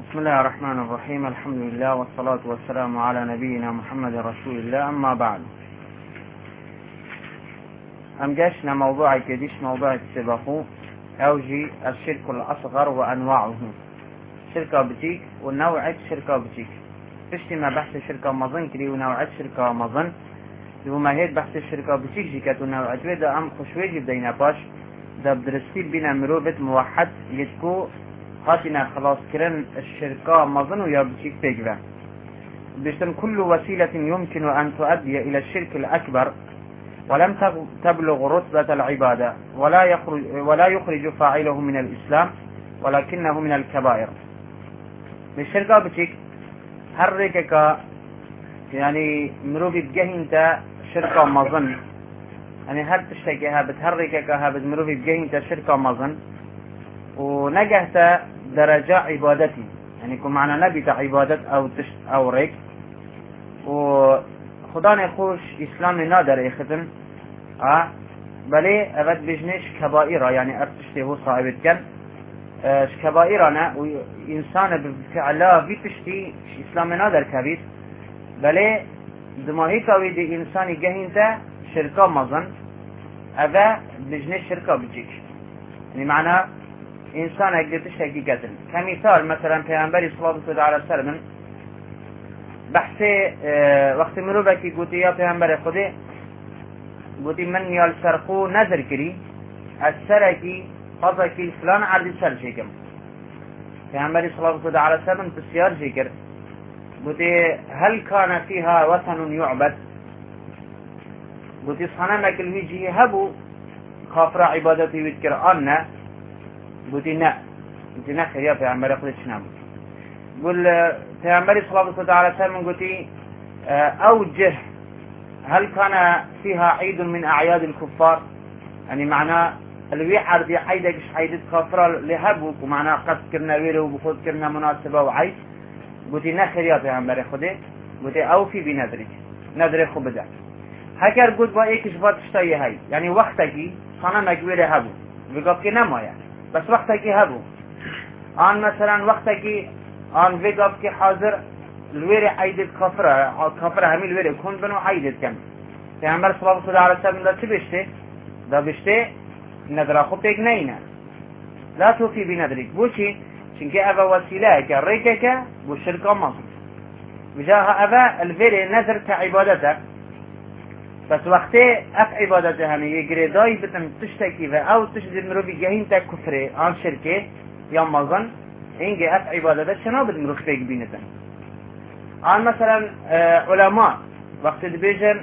بسم الله الرحمن الرحيم. الحمد لله والصلاة والسلام على نبينا محمد رسول الله. أما بعد، أمجشنا موضوع جديد، موضوع السباق أوجي الشرك الأصغر وأنواعه. شركة بتيك ونوع شركة بتيك فشتي ما بحث شركة مظن كري ونوع شركة مظن وما هي بحث الشركة بتيك جيكات ونوع جويدا أم خشويجي بدينا باش ده بدرستي بنا مروبة موحد يتكو هاتنا خلاص كرن الشركة مظن ويا بتيك بيجبا بيشتن كل وسيلة يمكن أن تؤدي إلى الشرك الأكبر ولم تبلغ رتبة العبادة ولا يخرج فاعله من الإسلام ولكنه من الكبائر. بالشركة بتيك هركك يعني مروبي بجهنت شركة مظن، يعني هل تشتكيها بتهركك هابد مروبي بجهنت شركة مظن ونجهت درجة عبادتي، يعني يكون معنا نبي عبادة أو ريك وخدان يخوش إسلامي نادر يختم بلي أبد بجنش كبائرة، يعني أرتشتي هو صاحبت كان كبائرنا وإنسان بفعلا بيتشتي إسلامي نادر كبير بلي دماهيك ويدي إنساني جهنتا شركة مظن أبا بجنش شركة بجيك، يعني معناه إنسان أقدر تشتكي قتل. كمثال مثلا پیغمبر صلى الله عليه وسلم بحث وقت مروبكي قوتي يا پیغمبر خودي قوتي من يال سرقو نظر كري السرقي قضاكي فلان عرض سر شكم. پیغمبر صلى الله عليه وسلم بسيار شكر قوتي هل كان فيها وثن يعبد؟ قوتي صنمك الوجه هبو خافر عبادتي وذكر أنا قلت نا خير يا پیغمبر خودت شنو قل پیغمبر صلى الله عليه وسلم قلت اوجه هل كان فيها عيد من اعياد الكفار، يعني معناه الوي عرضي عيدك عيد كفار لهبوك ومعناه قد كرنا ويله وبخود كرنا مناسبة وعيد. قلت نا خير يا پیغمبر خودت قلت اوفي بنذرك نذر خو بدا هكر قلت با ايكش بات اشتاي هاي، يعني وقتكي صنمك ويله هبو بقى كي نما يعني بس وقتك هبو آن مثلا وقتك آن وقت که حاضر الويري عيدت كفرة همي الويري كون بنو عيدت كم. پیغمبر صلى الله عليه وسلم دا چه بشته؟ دا بشته ندرا خو پیگ نينا لا توفي بندرك بوشي چنك افا وسيلة كريكك بشركة مصر بجاها افا الويري نظر كعبادتك بس وقتی اف عبادت همه یه گریدایی بتن تشتکی و او تشدید مروفی گهین تا کفره آن شرکه یا مازن اینگه اف عبادت چنا بد مروف فیگ بینتن. آن مثلا علماء وقتی بیجن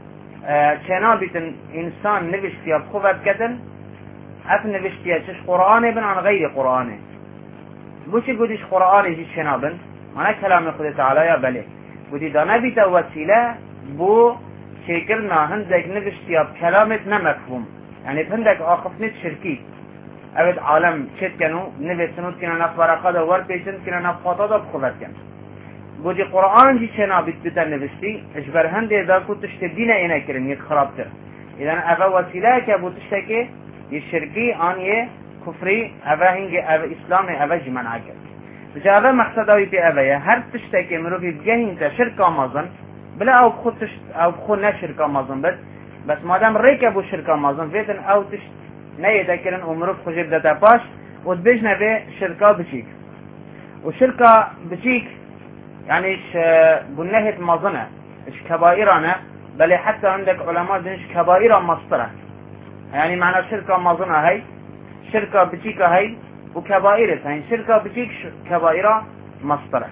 چنا بیتن انسان نوشتیا بخوبت کتن اف نوشتیا چش قرآنه بن عن غیر قرآنه بوشی بودیش قرآنه جی چنا بن مانا کلام خود تعالی یا بله بودی دانه بیتا وسیله بو شكرنا هندك نفشتياب كلامت نمفهوم، يعني هندك آخفنت شركي أبد عالم شد كانوا نفسنود كنا نفرقا ور بيشن كنا نفقاطا دا بخوفت كان بودي قرآن جي چنا بتبتا نفشتي اجبر هنده دا كو تشتدين اينا كرن يك خراب تر اذن افا وسيلة كابو تشتكي يشركي آن يه كفري افا هنگي افا اسلامي افا جمن عكر بجا افا مقصداوي بي افا هر تشتكي مروفي بجهين تا شركة مازن بلا او بخود نشركة مازن بس مادام ريكبو شركة مازن فيتن او تشت نيدكرن ومروف خجيب داتا باش وتبجنا في شركة بشيك وشركة بشيك يعني ايش بنهت مازنة ايش كبائرنا بل حتى عندك علماء دنش كبائر مصطرة، يعني معنى شركة مازنة هاي شركة بشيك هاي وكبائر هاي شركة بشيك كبائر مصطرة.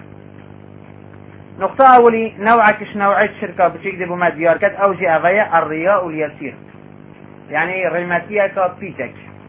نقطة أولي نوعكش نوعية شركة بشيك دي بما دياركت أوجي أغاية الرياء اليسير، يعني ريماتية كبيتك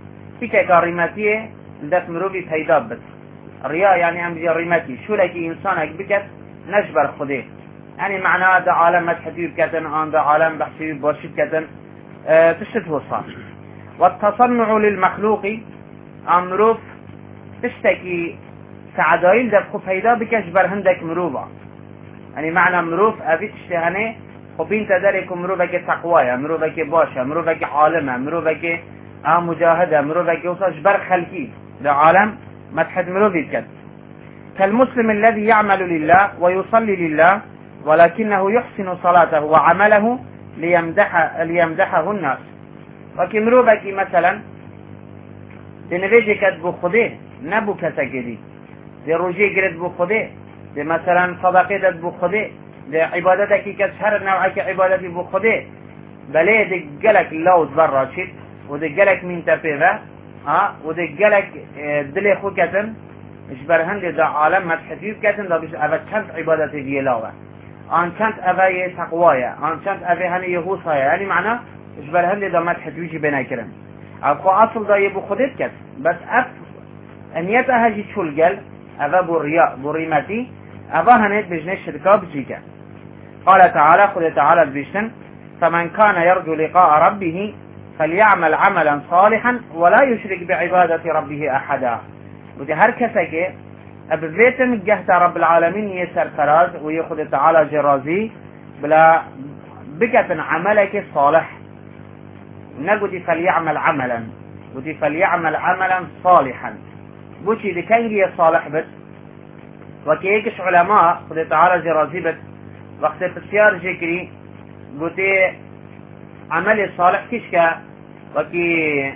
ريماتية دات مروبي پیدا بد. الرياء يعني أمجي ريماتي شو لكي إنسانك بكت نجبر خده، يعني معناه دا عالم مدحتي بكتن آن دا عالم بحثي بارشي بكتن تشته صار. والتصنع للمخلوق أمروف تشتكي سعدائل دفخو پیدا بكش بر هندك مروبا، يعني معنى مروف أبي تشتهنه خبين تدرك مروفك تقوايا مروفك باشا مروفك عالمة مروفك مجاهدة مروفك وصاش بر خلقي ده عالم مدحت مروفي بكت كالمسلم الذي يعمل لله ويصلي لله ولكنه يحسن صلاته وعمله ليمدحه الناس. وكي مروبكي مثلا دي نویجی کد بو خوده نبو کسکی دی روجی گرد بو خوده دی مثلا صدقه داد بو خوده دی عبادت کی کد هر نوعی که عبادتی بو خوده بله دی گلک لوز برا شد و دی گلک منتفه و دی گلک دل خو کتن اش برهند دا عالم مدحتیب کتن دا بیش اوه چند عبادتی دیلاوه آن چند اوه تقوایه آن چند اوه هنه یهوسایه یعنی معنی اش برهند دا مدحتیبی بنا کرن اخو اصل دا یبو خودت کد بس اف انیت هجی چول گل اوه بو ریا بو ریمتی اوه هنید بجنه شرکا بچیکه. قال تعالى خود تعالى بيشتن فمن كان يرجو لقاء ربه فليعمل عملا صالحا ولا يشرك بعبادة ربه أحدا. ودي هر كسك أبفيتن جهت رب العالمين يسر فراز ويخد تعالى جرازي بلا بكتن عملك صالح نقول فليعمل عملا ودي فليعمل عملا صالحا بوشي دي كان صالح بس وكيكش علماء خد تعالى جرازي بس وقت بسیار ذکری گوته عمل صالح کشکه وکی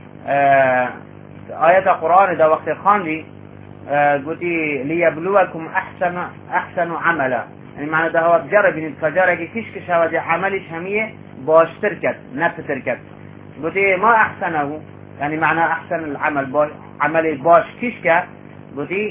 آیت قرآن دا وقت خاندی گوته لیبلوکم احسن عملا یعنی معنی دا هوا بجربین فجاره که کشکش هوا دی عملش همیه باشتر کد نفتر کد گوته ما احسنه یعنی معنی احسن العمل عمل باش کشکه گوته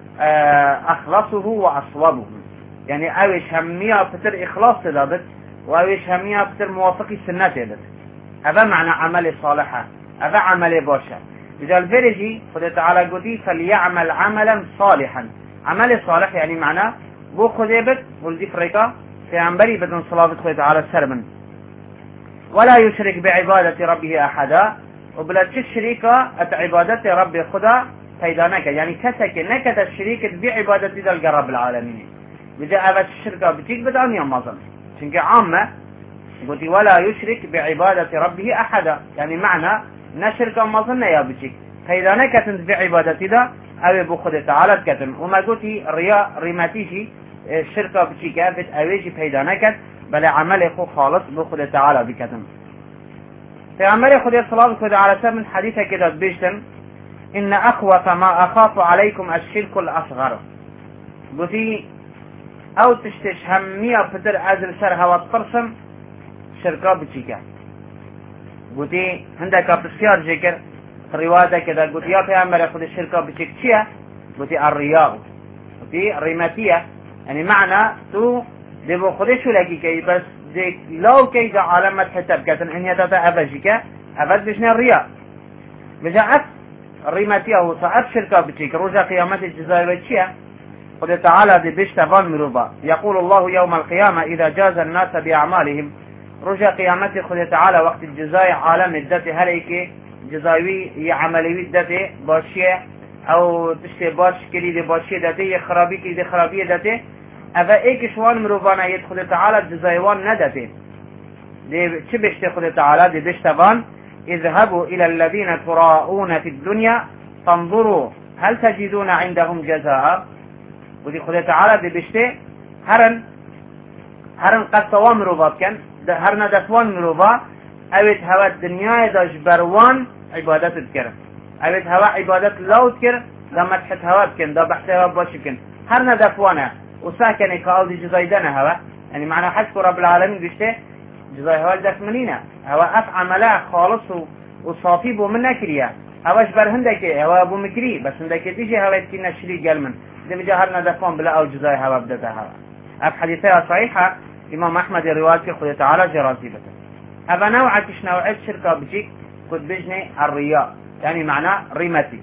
اخلصه و اصوبه يعني اوش همية بتر اخلاص تدابت واوش همية بتر موافقي سنة تدابت هذا معنى عمل صالحة هذا عمل باشا إذا الفرجي خد تعالى قدي فليعمل عملا صالحا عمل صالح يعني معنى بو خديبت ولدي فريقا في عنبري بدن صلاة خد تعالى السرمن ولا يشرك بعبادة ربه أحدا وبلا تشريك عبادة رب خدا فيدانك يعني كسك نكت الشريك بعبادة ذلك رب العالمين بجا أبد الشركة بتيك بدأني أمازن شنك عامة قلت ولا يشرك بعبادة ربه أحدا يعني معنى نشرك أمازن يا بتيك فإذا نكتن بعبادة ذا أو بخد تعالى كتن وما قلت رياء ريماتيشي الشركة بتيك أبد أويجي فإذا نكت بل عمل خو خالص بخد تعالى بكتن في عمل خد الصلاة خد على سبب حديثة كده بيشتن إن أخوف ما أخاف عليكم الشرك الأصغر قلت او تشتش همية فتر ازل سر هوا تقرسم شركة بچيكا قلتي عندك بسيار ذكر رواية كده قلت يا پیغمبر خود الشركة بچيك چيا قلتي الرياء قلتي الرماتية يعني معنى تو دبو خودشو لكي كي بس ديك لو كي دا عالمت حساب كتن ان يتتا افجيكا افد بشنا الرياء بجاءت الرماتية هو صعب شركة بچيك رجا قيامات الجزائر بچيا قد تعالى دي بيشتغل مروبا يقول الله يوم القيامة إذا جاز الناس بأعمالهم رجع قيامته قد تعالى وقت الجزاء عالم الدتي هليك جزاوي عملي الدتي باشية أو تشتي باش كلي دي باشية دتي خرابي كلي دي خرابية دتي أفا إيك شوان مروبانا يدخل تعالى الجزايوان ندتي دي چه بيشتي قد تعالى دي بيشتغل اذهبوا إلى الذين تراءون في الدنيا فانظروا هل تجدون عندهم جزاء ودي خدا تعالى دي بشته هرن قد سوان مروبا بكن هرنا دسوان مروبا اويت هوا الدنيا داش بروان عبادت تكر اويت هوا عبادت لو تكر دا مدحت هوا بكن دا بحث هوا باش بكن هرنا دفوانه وساكن كاول دي جزايدنا هوا يعني معنى حسب رب العالمين بشته جزاي هوا دفمنينا هوا افعى ملاء خالص وصافي بو من نكريا هواش برهندك هوا ابو مكري بس عندك تيجي هوا يتكينا شريك قلمن دي بجاهرنا دفون بلا او جزاي هوا بدتا هوا اف حديثها صحيحة امام احمد رواية خود تعالى جرازي بتا هذا نوع كش نوعية شركة بجيك كد بجني الرياء يعني معناه ريمتي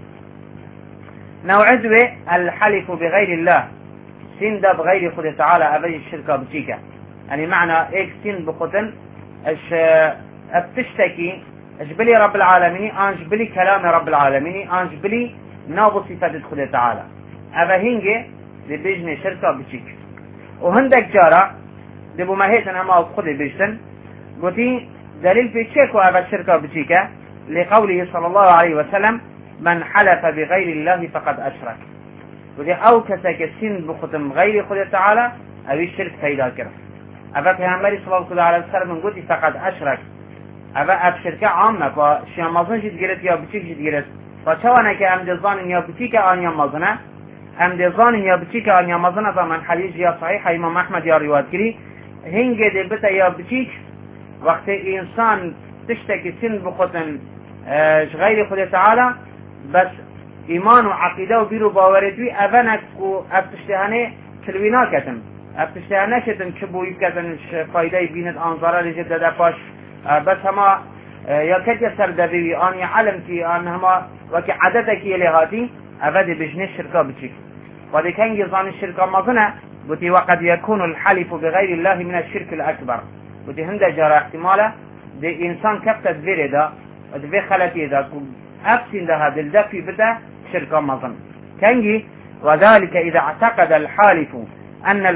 نوع دوي الحلف بغير الله سين ده بغير خود تعالى ابي الشركة بجيك يعني معنى ايك سين بخطن اش ابتشتكي اجبلي رب العالمين انجبلي كلام رب العالمين انجبلي نابو صفات خود تعالى هذا هنجي دي بيجني شركة بجيك وهندك جارة دي بمهيتنا ما خود بيجتن قلتي دليل في تشيكو هذا الشركة بجيك لقوله صلى الله عليه وسلم من حلف بغير الله فقد أشرك بودی او کسی که سین بخوتم غیر خود تعالی اوی شرک پیدا کرد. اول پیامبری صلی الله علیه و سلم گفتی فقط اشرک. اول شرک عامه با شیامازن جد گرفت یا بچیک جد گرفت. با چوانه که امدزان یا بچیک آنیا مازنه امدزان یا بچیک آنیا مازنه با من حدیث یا صحیح امام احمد یا روایت کردی هنگ دبت یا بچیک وقتی انسان تشتكي سن بخوتن غير خود تعالى بس ایمان و عقیده و بیرو باوردوی اونک و افتشتهانه کلوینا کتن افتشتهانه شتن که بویی کتن فایده بیند آنظاره لجد داده پاش بس هما یا کتی سردبیوی آن یا علم کی آن هما وکی عدده کی لهاتی اوه بجنه شرکا بچیک و دی کنگی زان شرکا مازنه بوتی وقد يكون الحلف بغير الله من الشرك الأكبر بوتی هنده جارا احتماله دی انسان کفتت بره دا و دی خلطی دا افسین ده دلدفی بده شركا مظن كنجي وذلك إذا اعتقد الحالف أن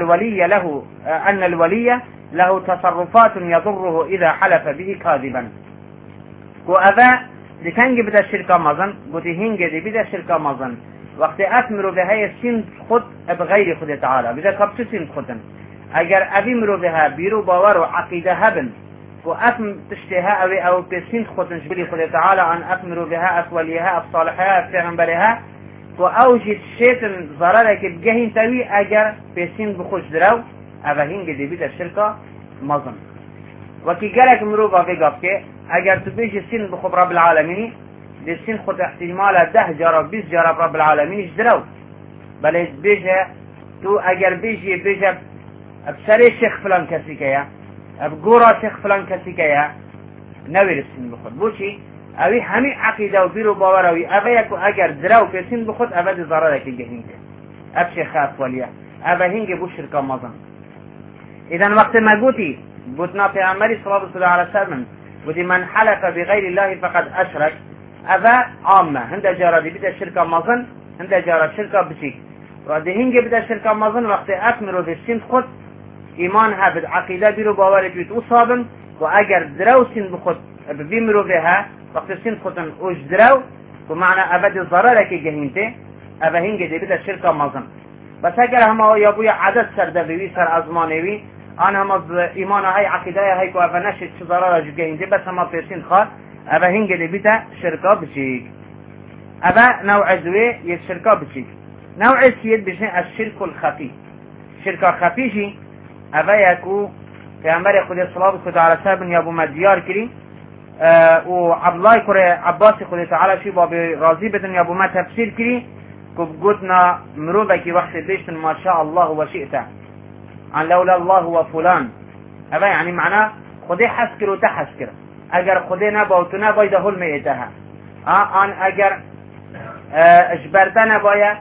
الولي له تصرفات يضره إذا حلف به كاذبا وأذا لكنجي بدا شركا مظن قلت هنجي دي بدا شركا مظن وقت أثمر بها السن خد بغير خد تعالى بدا كبت سن خدن اگر أثمر بها بيرو باور وعقيدة هبن وأثم تشتهاء أو بسن خدن بلي خد تعالى أن أثمر بها أفوليها أفصالحها أفتغنبرها وأوجد شيطن ضررك بجهين تاوي أجر بسين بخوش دراو أفهين قد بيت الشركة مظن وكي قالك مروبا في قبك أجر تبيش سين بخب رب العالمين دي سين خد احتمال 10 جرب 20 جرب رب العالمين ايش دراو بل بيجا تو أجر بيجا بسري شيخ فلان كسيكيا بقورا شيخ فلان كسيكيا نوير السين بخد بوشي اوی همین عقیده و بیرو باوروی اوی یکو اگر دراو پیسین بخود اوی دی ضرره که گهینگه افش خاف ولیه اوی هنگه بو شرکا مازن اذن وقت ما گوتی بودنا پیغمبری صلی الله علیه وسلم بودی من حلف بغیر الله فقد اشرک اوی عامه هنده جارا دی بیده شرکا مازن هنده جارا شرکا بچیک و دی هنگه بیده شرکا مازن وقت اکمرو بسین خود ایمان ها بد عقیده بیرو باوری بیت اصابن و اگر دراو سین بخود ببیمرو بها وقت سين خطن اجدرو ومعنى ابد الضرر كي جهنته ابهين دي بدا شركه مازن بس اگر هم يا ابويا عدد سردبي سر ازمانوي انا هم ايمان هاي عقيده هاي كو افنش ضرر جهنته بس هم بيسين خاص ابهين دي بدا شركه بشيك ابا نوع زوي يشركه بشيك نوع سيد بشي الشرك الخفي شركه خفي شي ابا يكو پیامبر خدا صلی الله علیه و سلم یا ابو مدیار کری و عبدالله کره عباس خدا تعالی شی باب راضی بدن یا ابو ما تفسیر کری که گوتنا مروبه کی وقت بیشتن ما شاء الله و شئت عن لولا الله و فلان ابا یعنی معنی خدا حس کر و تحس کر اگر خدا نبا و تو نبای ده هل میتها آن اگر اجبرته نباید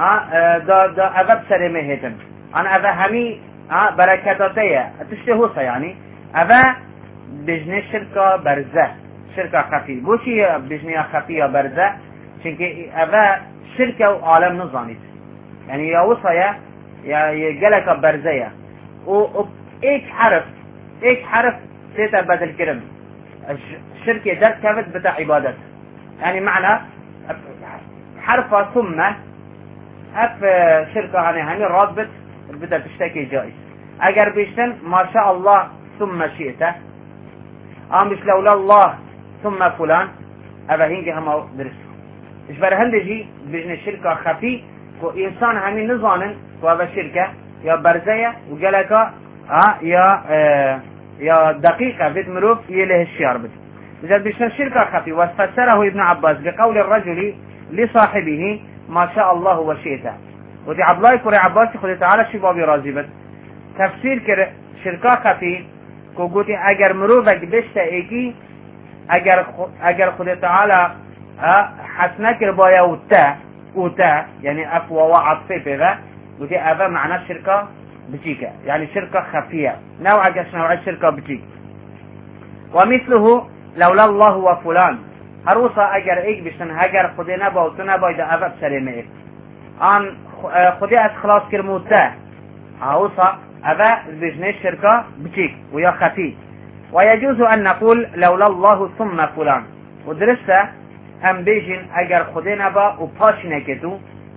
دا اوه بسر میهتن آن اوه همی برکتاته تشتهوسه يعني اوه بجنه شركة برزه شركة خفي بوشي بجنه خفية برزه چونكه اوه شركة و عالم نظانيت يعني يا وصايا يا جلك برزه و ايك حرف سيتا بدل كرم الشركة در كفت بتاع عبادت يعني معنى حرف ثم اف شركة يعني رابط بدا تشتكي جائز اگر بیشتن ما شاء الله ثم شئته مش لولا الله ثم فلان اوه هنگی همه درست اش بر هندجی بجن شرکه خفی که انسان همین نزانن که اوه شرکه یا برزه و گلکه یا دقیقه بد مروف یله الشیار بد اذا بجن شرکه خفی وفسره ابن عباس بقول الرجل لصاحبه ما شاء الله وشئته ودي عبد الله كوري عباسي خدي تعالى شي بابي راضي بد تفسير كر شركا خفي کو گوتی اگر مروفك بشتا ايكي اگر خدي تعالى حسنا كر بايا وتا يعني افوا وعطفي بغا گوتی افا معنى شركا بتيكا يعني شركة خفية نوع الشركة بتيك ومثله لولا الله وفلان هروسا اگر ايك بشتن هگر خدي نبا وتنبا اذا افا بسلمه آن خودی از خلاص کرموته اوصا اوه بجنه شركة بتيك ويا خفي ويجوز ان نقول لولا الله ثم فلان ودرسته هم بيجن اگر خودی نبا و پاش نکتو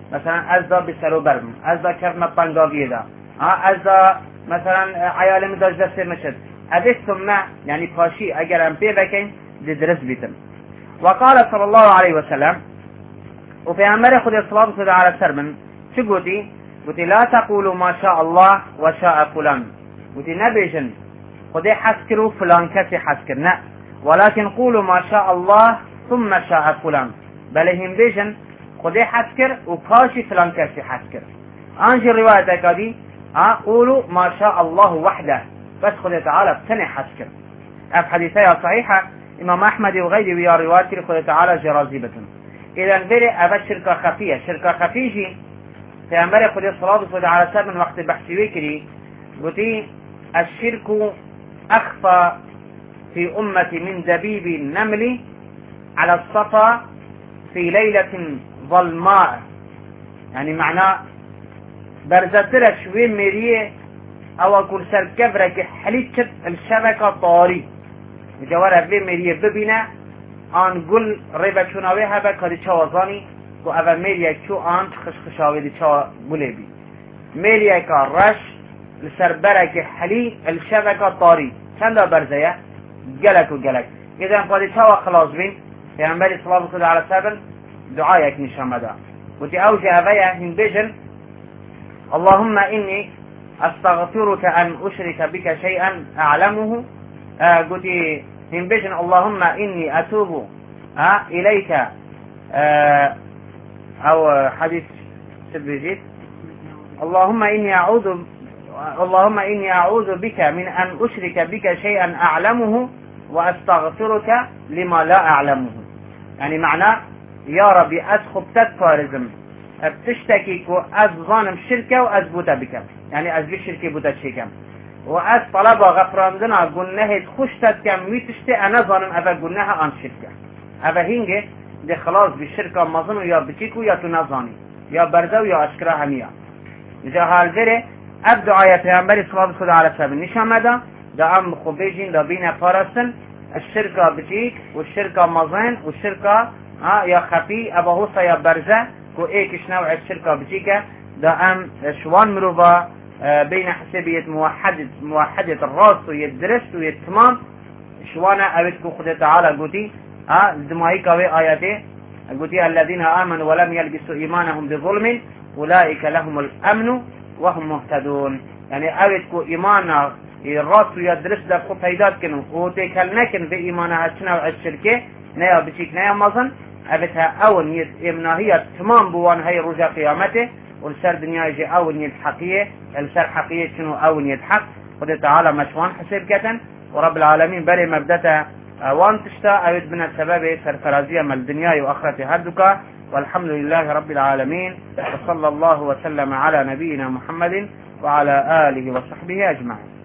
مثلا از دا بسرو برم، از دا کرم پنگاوی دا، از دا مثلا عیالم داش دست مشد هذه ثم يعني پاشی اگر هم پی بکن درست بیتم. وقال صلى الله عليه وسلم وفي عمر خد الصلاة والسلام على سرمن شو قلتي؟ قلتي لا تقولوا ما شاء الله وشاء فلان، قلتي نبيجن خدي حسكروا فلان كسي حسكرنا، ولكن قولوا ما شاء الله ثم شاء فلان، بل هم بيجن خدي حسكر وكاشي فلان كسي حسكر. انجي الرواية كادي قولوا ما شاء الله وحده بس خدي تعالى بسنة حسكر. اف حديثة صحيحة امام احمد وغيره ويا رواية خدي تعالى جرازيبة. اذا بيري افا شركة خفية، شركة خفية في عمر خدي الصلاة والسلام على سبب من وقت بحثي وكري قلتي الشرك أخفى في أمتي من دبيب النمل على الصفا في ليلة ظلماء، يعني معناه برزترك شوي ميريه أو أقول سركبرك حليت الشبكة طاري جوارة بلي ميريه ببنا آن قل ريبا شناوي هبا كاري چوازاني و اول ميريه چو آن خشخشاوي دي چوا بولي بي ميريه كارش لسربرك حلي الشبكة طاري چند برزيه جلك وجلك. إذا قد توا خلاص بين في عمبالي صلى الله عليه وسلم دعاءك نشان مدى وتي أوجه أبيا هم بجن اللهم إني أستغفرك أن أشرك بك شيئا أعلمه قلت هم بجن اللهم إني أتوب إليك أو حديث سبجيت اللهم إني أعوذ بك من أن أشرك بك شيئا أعلمه وأستغفرك لما لا أعلمه. يعني معناه يا ربي أسخبتك فارزم بتشتكيك وأز ظانم شركة وأز بوتا بك، يعني أز بشركة بوتا شكم وأز طلب غفراندنا قلناه خشتت كم ويتشتي أنا ظانم أبا قلناها عن شركة أبا هنجي دي خلاص بالشركة مظنو يا بتيكو يا تنظاني يا بردو يا أشكرا همية. إذا هالذري ابدو آيات پیامبر صلی الله علیه و سلم نشان مده دا ام خوبیجین دا بین پارستن الشركة بتيك والشركة مظن والشركة يا خفي ابا هوسا يا برزة كو ايكش نوع الشركة بتيكا دا ام شوان مروبا بين حسابية موحدة الراس ويدرس ويتمام شوانا اويتكو خد تعالى قوتي دمائك اوي آياتي قوتي الذين آمنوا ولم يلبسوا إيمانهم بظلم أولئك لهم الأمن وهم مهتدون. يعني اويتكو إيمانا الراس ويدرس دا خو پیدات کنو و تکل نکن به ایمانها چنو الشركة نیا بچیک نیا مزن ابتها اول نیت امناهیت تمام بوان هاي رجا قيامته والسر دنيا جي اول نیت حقية السر حقية شنو اول نیت حق خد تعالى مشوان حسب كتن ورب العالمين بري مبدتا وان تشتا اويت بنا سبب سرفرازية من الدنيا واخرة هردك والحمد لله رب العالمين وصلى الله وسلم على نبينا محمد وعلى آله وصحبه أجمعين.